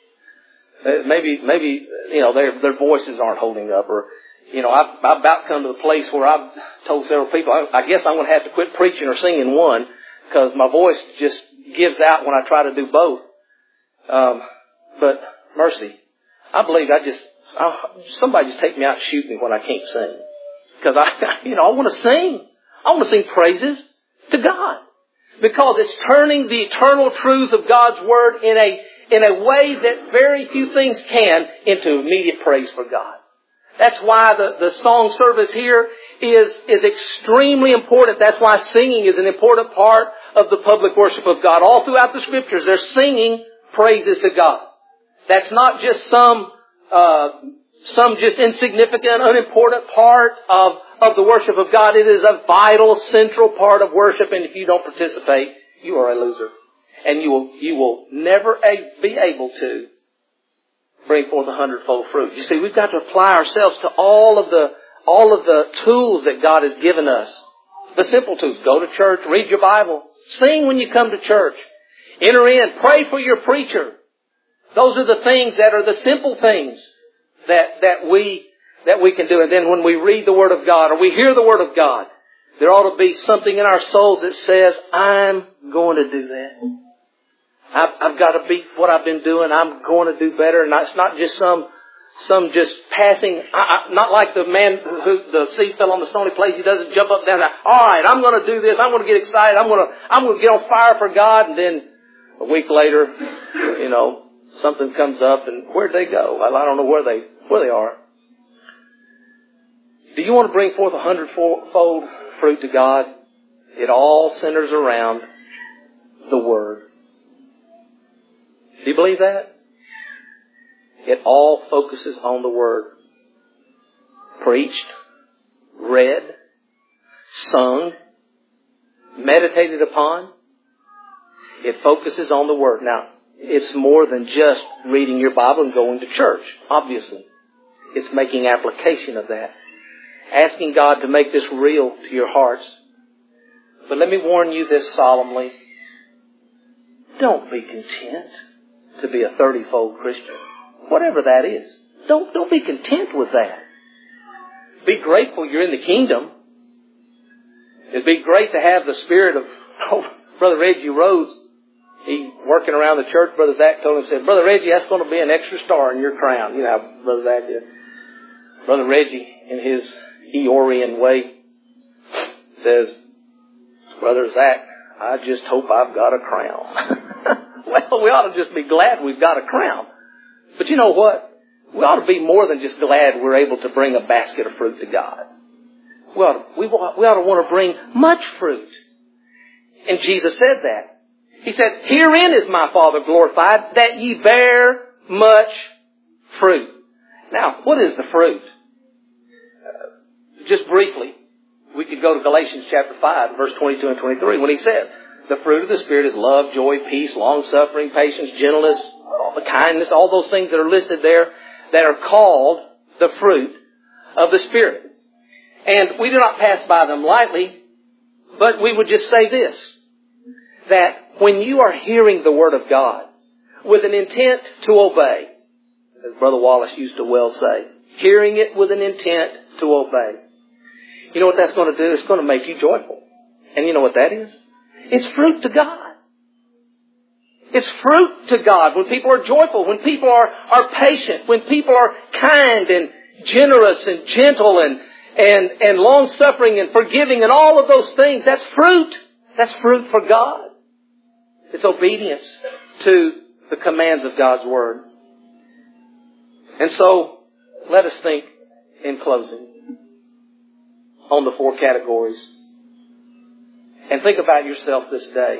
Maybe, maybe, you know, their, their voices aren't holding up, or, you know, I've, I've about come to the place where I've told several people, I, I guess I'm going to have to quit preaching or singing one, because my voice just gives out when I try to do both. Um, but mercy, I believe I just, I, somebody just take me out and shoot me when I can't sing. Because I, you know, I want to sing. I want to sing praises to God. Because it's turning the eternal truths of God's Word in a, in a way that very few things can into immediate praise for God. That's why the, the song service here is, is extremely important. That's why singing is an important part of the public worship of God. All throughout the Scriptures, they're singing praises to God. That's not just some, uh, some just insignificant, unimportant part of, of the worship of God. It is a vital, central part of worship, and if you don't participate, you are a loser. And you will, you will never a, be able to bring forth a hundredfold fruit. You see, we've got to apply ourselves to all of the, all of the tools that God has given us. The simple tools. Go to church, read your Bible, sing when you come to church, enter in, pray for your preacher. Those are the things that are the simple things that, that we, that we can do. And then when we read the Word of God or we hear the Word of God, there ought to be something in our souls that says, I'm going to do that. I've, I've got to beat what I've been doing. I'm going to do better. And it's not just some, some just passing, I, I, not like the man who the seed fell on the stony place. He doesn't jump up and down. All right, I'm going to do this. I'm going to get excited. I'm going to, I'm going to get on fire for God. And then a week later, you know, something comes up and where'd they go? Well, I don't know where they, where they are. Do you want to bring forth a hundredfold fruit to God? It all centers around the Word. Do you believe that? It all focuses on the Word. Preached, read, sung, meditated upon. It focuses on the Word. Now, it's more than just reading your Bible and going to church, obviously. It's making application of that. Asking God to make this real to your hearts. But let me warn you this solemnly. Don't be content to be a thirty-fold Christian. Whatever that is. Don't, don't be content with that. Be grateful you're in the kingdom. It'd be great to have the spirit of oh, Brother Reggie Rhodes. He working around the church. Brother Zach told him, said, Brother Reggie, that's going to be an extra star in your crown. You know how Brother Zach did. Brother Reggie, in his Eeyorian way, says, Brother Zach, I just hope I've got a crown. Well, we ought to just be glad we've got a crown. But you know what? We ought to be more than just glad we're able to bring a basket of fruit to God. We ought to, we ought, we ought to want to bring much fruit. And Jesus said that. He said, herein is my Father glorified, that ye bear much fruit. Now, what is the fruit? Uh, just briefly, we could go to Galatians chapter five, verse twenty-two and twenty-three, when he said, the fruit of the Spirit is love, joy, peace, long-suffering, patience, gentleness, all the kindness, all those things that are listed there that are called the fruit of the Spirit. And we do not pass by them lightly, but we would just say this, that when you are hearing the Word of God with an intent to obey, as Brother Wallace used to well say, hearing it with an intent to obey, you know what that's going to do? It's going to make you joyful. And you know what that is? It's fruit to God. It's fruit to God when people are joyful, when people are, are patient, when people are kind and generous and gentle and, and, and long-suffering and forgiving and all of those things. That's fruit. That's fruit for God. It's obedience to the commands of God's Word. And so, let us think in closing on the four categories. And think about yourself this day.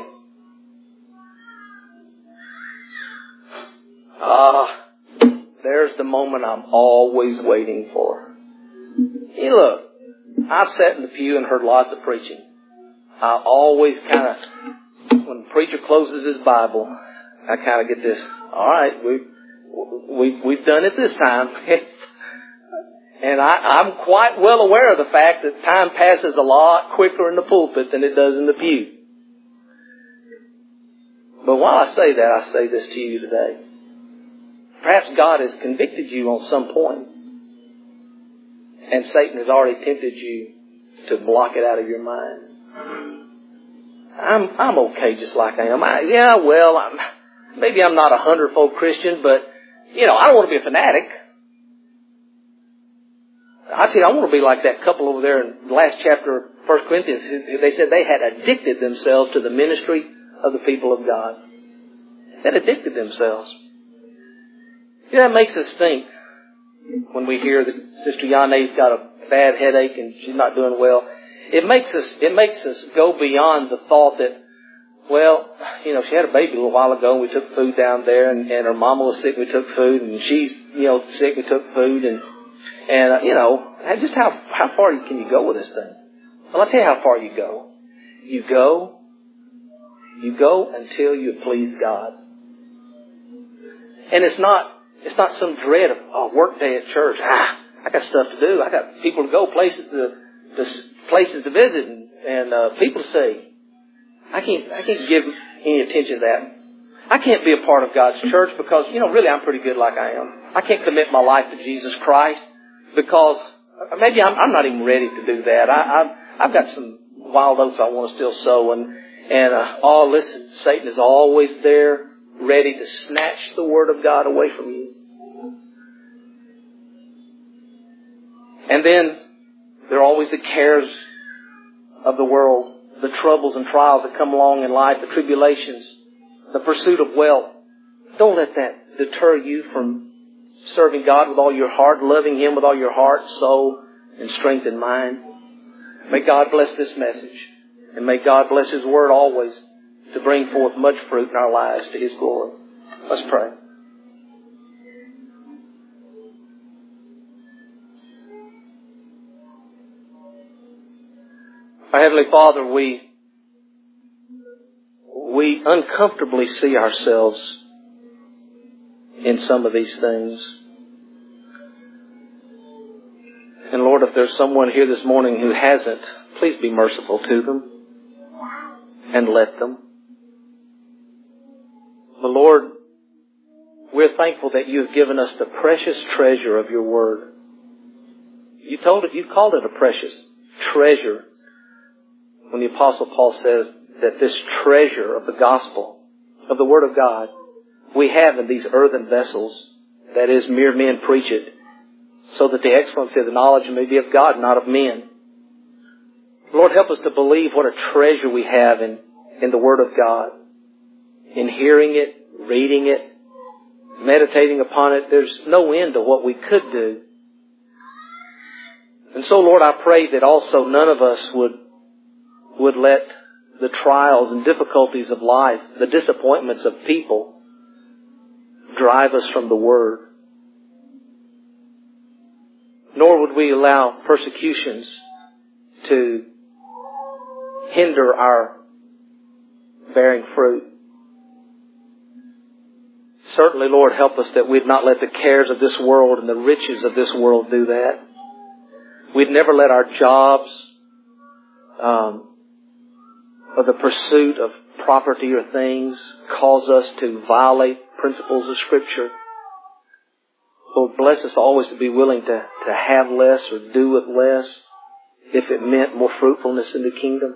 Ah, there's the moment I'm always waiting for. Hey, look, I've sat in the pew and heard lots of preaching. I always kind of, when the preacher closes his Bible, I kind of get this, all right, we've, we've, we've done it this time. And I, I'm quite well aware of the fact that time passes a lot quicker in the pulpit than it does in the pew. But while I say that, I say this to you today. Perhaps God has convicted you on some point, and Satan has already tempted you to block it out of your mind. I'm I'm okay just like I am. I, yeah, well, I'm, maybe I'm not a hundredfold Christian, but you know, I don't want to be a fanatic. I tell you, I want to be like that couple over there in the last chapter of First Corinthians. They said they had addicted themselves to the ministry of the people of God. They had addicted themselves. You know, that makes us think when we hear that Sister Yane's got a bad headache and she's not doing well. It makes us, it makes us go beyond the thought that, well, you know, she had a baby a little while ago and we took food down there, and, and her mama was sick, we took food, and she's, you know, sick, we took food, and, and, uh, you know, just how, how far can you go with this thing? Well, I'll tell you how far you go. You go, you go until you please God. And it's not, It's not some dread of, oh, work day at church. Ah, I got stuff to do. I got people to go, places to, to places to visit, and, and uh, people to see. I can't, I can't give any attention to that. I can't be a part of God's church because, you know, really I'm pretty good like I am. I can't commit my life to Jesus Christ because maybe I'm, I'm not even ready to do that. I, I've, I've got some wild oats I want to still sow, and and uh, oh, listen, Satan is always there, ready to snatch the Word of God away from you. And then there are always the cares of the world, the troubles and trials that come along in life, the tribulations, the pursuit of wealth. Don't let that deter you from serving God with all your heart, loving Him with all your heart, soul, and strength and mind. May God bless this message, and may God bless His Word always to bring forth much fruit in our lives to His glory. Let's pray. Our Heavenly Father, we, we uncomfortably see ourselves in some of these things. And Lord, if there's someone here this morning who hasn't, please be merciful to them and let them. But Lord, we're thankful that you have given us the precious treasure of your Word. You told it, you called it a precious treasure when the Apostle Paul says that this treasure of the gospel, of the Word of God, we have in these earthen vessels, that is, mere men preach it, so that the excellency of the knowledge may be of God, not of men. Lord, help us to believe what a treasure we have in, in the Word of God. In hearing it, reading it, meditating upon it, there's no end to what we could do. And so, Lord, I pray that also none of us would, would let the trials and difficulties of life, the disappointments of people, drive us from the Word. Nor would we allow persecutions to hinder our bearing fruit. Certainly, Lord, help us that we'd not let the cares of this world and the riches of this world do that. We'd never let our jobs, um, or the pursuit of property or things cause us to violate principles of Scripture. Lord, bless us always to be willing to, to have less or do with less if it meant more fruitfulness in the kingdom.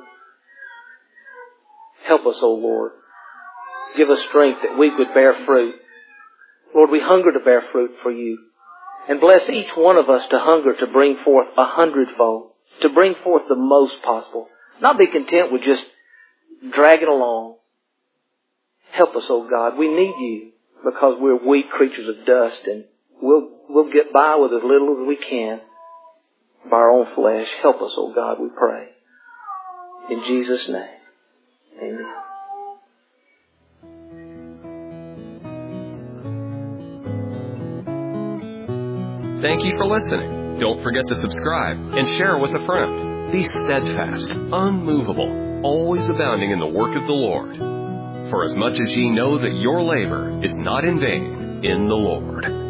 Help us, O Lord. Give us strength that we could bear fruit. Lord, we hunger to bear fruit for you. And bless each one of us to hunger to bring forth a hundredfold, to bring forth the most possible. Not be content with just dragging along. Help us, O God. We need you because we're weak creatures of dust, and we'll we'll get by with as little as we can by our own flesh. Help us, O God, we pray. In Jesus' name, amen. Thank you for listening. Don't forget to subscribe and share with a friend. Be steadfast, unmovable, always abounding in the work of the Lord. For as much as ye know that your labor is not in vain in the Lord.